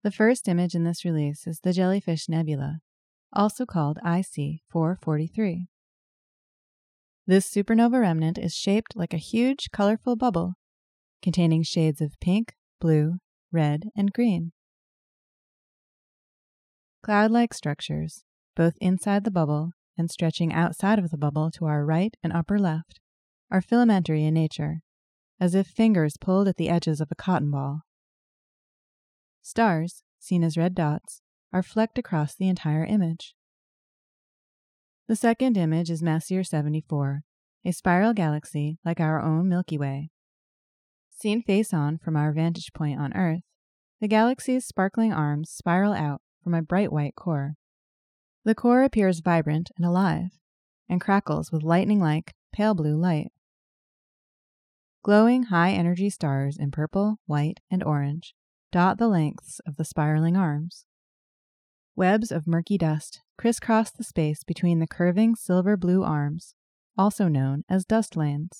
The first image in this release is the Jellyfish Nebula, also called IC 443. This supernova remnant is shaped like a huge, colorful bubble containing shades of pink, blue, red, and green. Cloud-like structures, both inside the bubble and stretching outside of the bubble to our right and upper left, are filamentary in nature, as if fingers pulled at the edges of a cotton ball. Stars, seen as red dots, are flecked across the entire image. The second image is Messier 74, a spiral galaxy like our own Milky Way. Seen face-on from our vantage point on Earth, the galaxy's sparkling arms spiral out from a bright white core. The core appears vibrant and alive, and crackles with lightning-like, pale blue light. Glowing high-energy stars in purple, white, and orange dot the lengths of the spiraling arms. Webs of murky dust crisscross the space between the curving silver-blue arms, also known as dust lanes.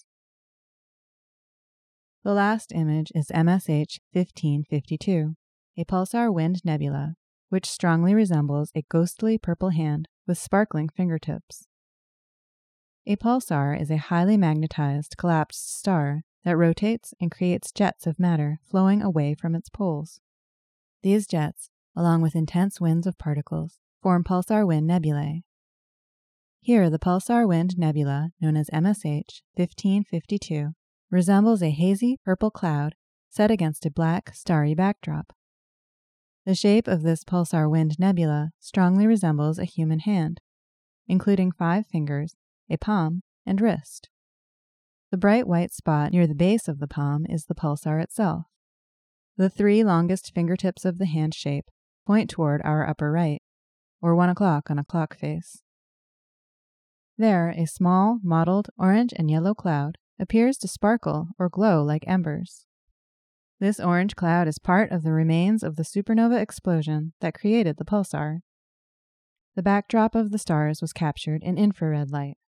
The last image is MSH 1552, a pulsar wind nebula, which strongly resembles a ghostly purple hand with sparkling fingertips. A pulsar is a highly magnetized collapsed star that rotates and creates jets of matter flowing away from its poles. These jets, along with intense winds of particles, form pulsar wind nebulae. Here, the pulsar wind nebula, known as MSH 1552, resembles a hazy purple cloud set against a black, starry backdrop. The shape of this pulsar wind nebula strongly resembles a human hand, including 5 fingers, a palm, and wrist. The bright white spot near the base of the palm is the pulsar itself. The 3 longest fingertips of the hand shape point toward our upper right, or 1 o'clock on a clock face. There, a small, mottled orange and yellow cloud appears to sparkle or glow like embers. This orange cloud is part of the remains of the supernova explosion that created the pulsar. The backdrop of the stars was captured in infrared light.